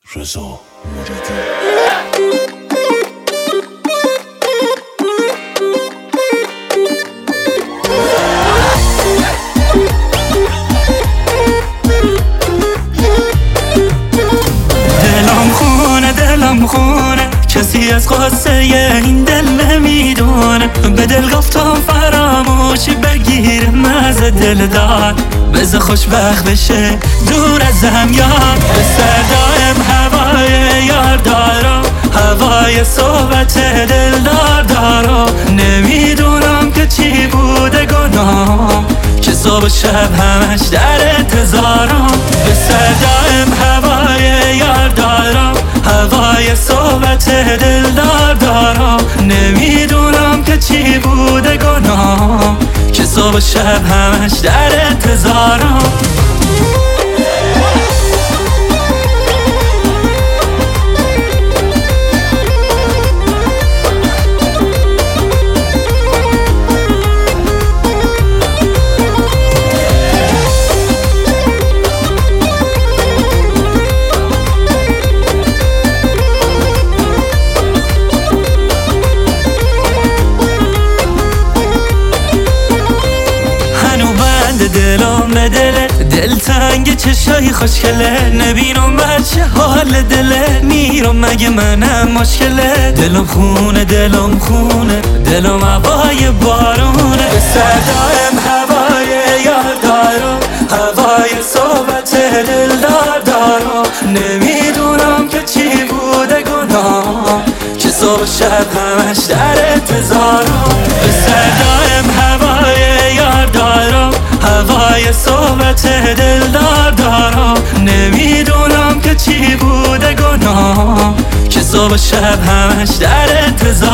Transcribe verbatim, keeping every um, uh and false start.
رضا مجدی. دلم خونه دلم خونه، کسی از قصه این دل نمیدونه. به دل گفتم فراموشی بگیر مزه دل دار، بذار خوشبخت بشه دور ازم یاد. به صدایم هوای یار دارم، هوای صحبت دل دار دارم. نمیدونم که چی بوده گناهم که صبح و شب همش در انتظارم. به صدایم هوای یار دارم، هوای صحبت دل دار دارم. نمیدونم که چی بوده گناهم که صبح و شب همش در انتظارم. دلم به دله، دل تنگ چشای خوشگله. نبینم بچه حال دله، میرم مگه منم مشکله. دلم خونه دلم خونه، دلم هوای بارونه. به صدایم هوای یار دارم، هوای صحبت دل دار دارم. نمیدونم که چی بوده گناهم که صبح شب همش در انتظارم. به صدایم هوای یار دارم، هوای صحبت دل دار دارم. نمیدونم که چی بوده گناهم که صبح شب همش در انتظار.